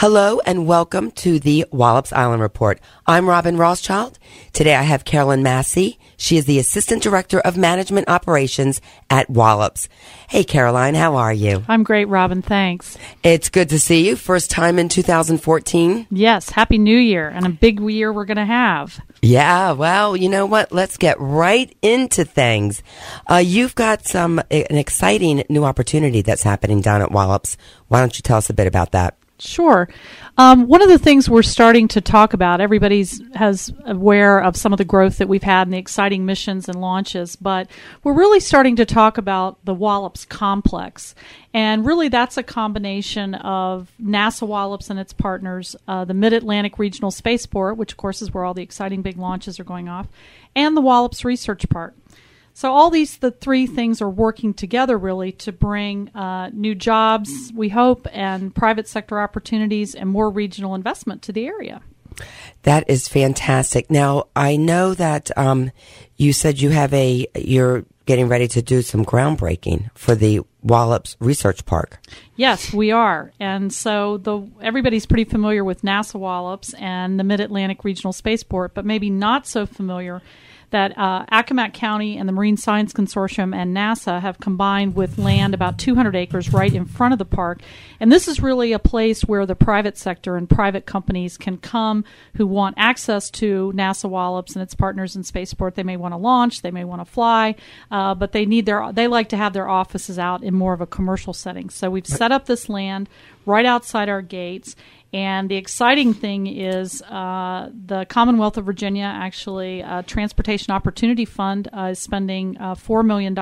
Hello and welcome to the Wallops Island Report. I'm Robin Rothschild. Today I have Carolyn Massey. She is the Assistant Director of Management Operations at Wallops. Hey, Caroline, how are you? I'm great, Robin. Thanks. It's good to see you. First time in 2014. Yes, Happy New Year, and a big year we're going to have. Yeah, well, you know what? Let's get right into things. You've got an exciting new opportunity that's happening down at Wallops. Why don't you tell us a bit about that? Sure. One of the things we're starting to talk about, everybody's aware of some of the growth that we've had and the exciting missions and launches, but we're really starting to talk about the Wallops complex. And really that's a combination of NASA Wallops and its partners, the Mid-Atlantic Regional Spaceport, which of course is where all the exciting big launches are going off, and the Wallops Research Park. So all the three things are working together really to bring new jobs, we hope, and private sector opportunities and more regional investment to the area. That is fantastic. Now, I know that you said you're getting ready to do some groundbreaking for the Wallops Research Park. Yes, we are. And so everybody's pretty familiar with NASA Wallops and the Mid-Atlantic Regional Spaceport, but maybe not so familiar that Accomack County and the Marine Science Consortium and NASA have combined with land about 200 acres right in front of the park. And this is really a place where the private sector and private companies can come who want access to NASA Wallops and its partners in spaceport. They may want to launch, they may want to fly, but they like to have their offices out in more of a commercial setting. So we've set up this land right outside our gates. And the exciting thing is the Commonwealth of Virginia, actually, Transportation Opportunity Fund is spending $4 million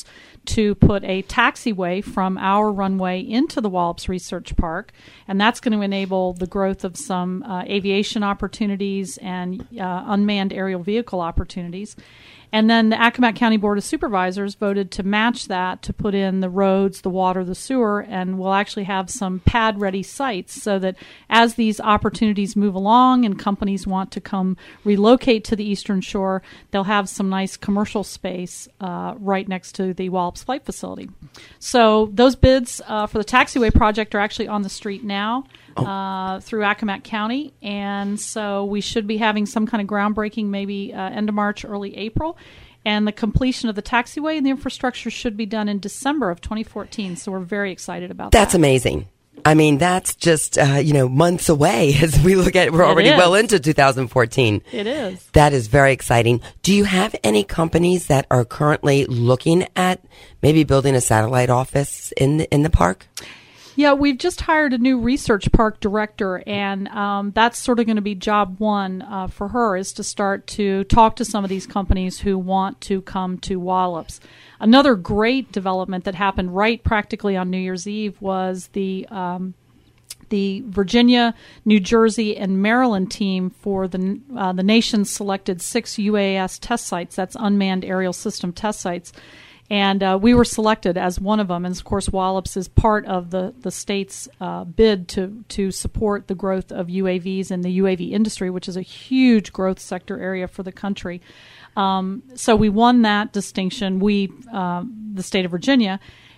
to put a taxiway from our runway into the Wallops Research Park. And that's going to enable the growth of some aviation opportunities and unmanned aerial vehicle opportunities. And then the Accomack County Board of Supervisors voted to match that to put in the roads, the water, the sewer, and we'll actually have some pad-ready sites so that as these opportunities move along and companies want to come relocate to the Eastern Shore, they'll have some nice commercial space right next to the Wallops Flight Facility. So those bids for the taxiway project are actually on the street now. Through Accomack County, and so we should be having some kind of groundbreaking maybe end of March, early April, and the completion of the taxiway and the infrastructure should be done in December of 2014, so we're very excited about that. That's amazing. I mean, that's just, months away as we look at it. We're already well into 2014. It is. That is very exciting. Do you have any companies that are currently looking at maybe building a satellite office in the park? Yeah, we've just hired a new research park director, and that's sort of going to be job one for her, is to start to talk to some of these companies who want to come to Wallops. Another great development that happened right practically on New Year's Eve was the Virginia, New Jersey, and Maryland team for the nation's selected 6 UAS test sites. That's unmanned aerial system test sites. And we were selected as one of them. And, of course, Wallops is part of the state's bid to support the growth of UAVs and the UAV industry, which is a huge growth sector area for the country. So we won that distinction, the state of Virginia.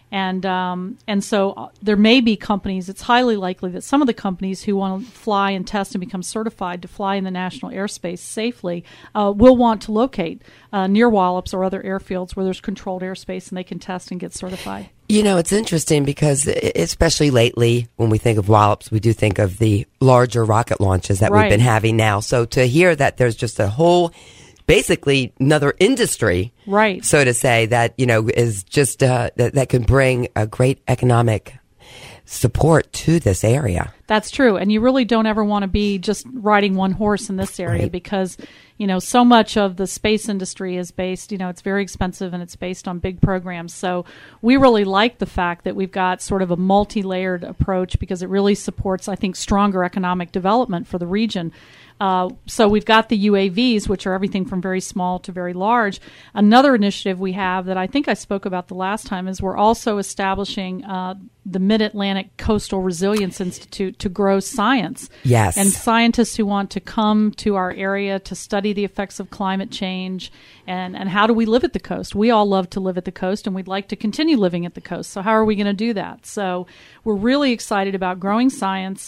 And so there may be companies, it's highly likely that some of the companies who want to fly and test and become certified to fly in the national airspace safely will want to locate near Wallops or other airfields where there's controlled airspace and they can test and get certified. You know, it's interesting because especially lately when we think of Wallops, we do think of the larger rocket launches that we've been having now. So to hear that there's just a whole basically another industry, right, so to say, that, is just that can bring a great economic support to this area. That's true. And you really don't ever want to be just riding one horse in this area, right, because, so much of the space industry is based, it's very expensive and it's based on big programs. So we really like the fact that we've got sort of a multi-layered approach because it really supports, I think, stronger economic development for the region. So we've got the UAVs, which are everything from very small to very large. Another initiative we have that I think I spoke about the last time is we're also establishing the Mid-Atlantic Coastal Resilience Institute to grow science. Yes. And scientists who want to come to our area to study the effects of climate change and how do we live at the coast. We all love to live at the coast, and we'd like to continue living at the coast. So how are we going to do that? So we're really excited about growing science.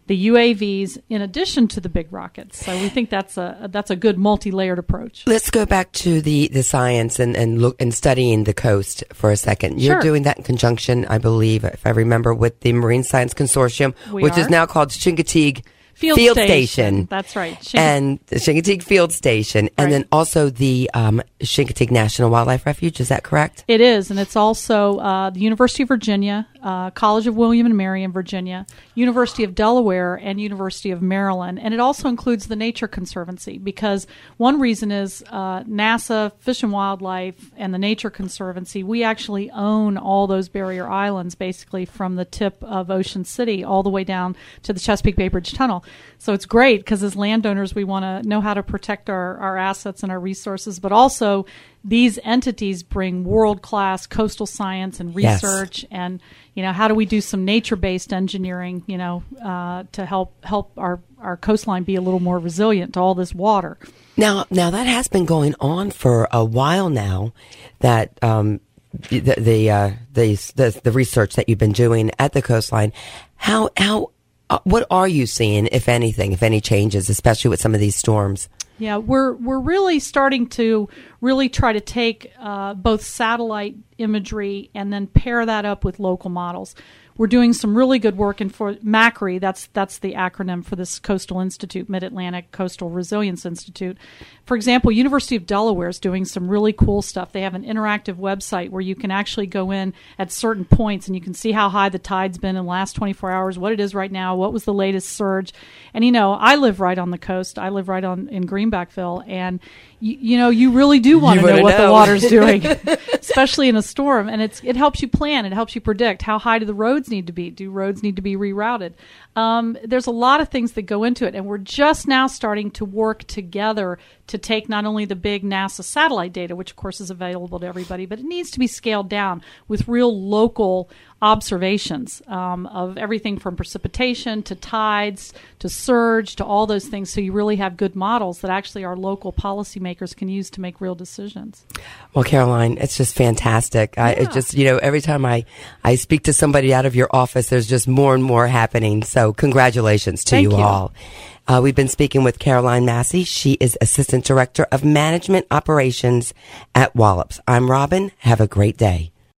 the UAVs, in addition to the big rockets. So we think that's a good multi-layered approach. Let's go back to the science and look and studying the coast for a second. You're Sure. doing that in conjunction, I believe, if I remember, with the Marine Science Consortium, which is now called Chincoteague Field Station. That's right. And the Chincoteague Field Station. And Right. then also the Chincoteague National Wildlife Refuge. Is that correct? It is, and it's also the University of Virginia, College of William and Mary in Virginia, University of Delaware, and University of Maryland. And it also includes the Nature Conservancy, because one reason is NASA, Fish and Wildlife, and the Nature Conservancy, we actually own all those barrier islands, basically from the tip of Ocean City all the way down to the Chesapeake Bay Bridge Tunnel. So it's great because as landowners, we want to know how to protect our assets and our resources, but also these entities bring world-class coastal science and Yes. research, and how do we do some nature-based engineering, to help our coastline be a little more resilient to all this water. Now that has been going on for a while now. That the research that you've been doing at the coastline, what are you seeing, if anything, if any changes, especially with some of these storms? Yeah, we're really starting to really try to take both satellite imagery and then pair that up with local models. We're doing some really good work, and for MACRE, that's the acronym for this Coastal Institute, Mid-Atlantic Coastal Resilience Institute. For example, University of Delaware is doing some really cool stuff. They have an interactive website where you can actually go in at certain points and you can see how high the tide's been in the last 24 hours, what it is right now, what was the latest surge. And I live right on the coast. I live right in Greenbackville, and you really do want to know what the water's doing, especially in a storm. And it helps you plan. It helps you predict how high do the roads need to be. Do roads need to be rerouted? There's a lot of things that go into it. And we're just now starting to work together to take not only the big NASA satellite data, which of course is available to everybody, but it needs to be scaled down with real local observations of everything from precipitation to tides to surge to all those things, so you really have good models that actually our local policymakers can use to make real decisions. Well, Caroline, it's just fantastic. It just, every time I speak to somebody out of your office, there's just more and more happening. So congratulations to Thank you. all. We've been speaking with Caroline Massey. She is Assistant Director of Management Operations at Wallops. I'm Robin. Have a great day.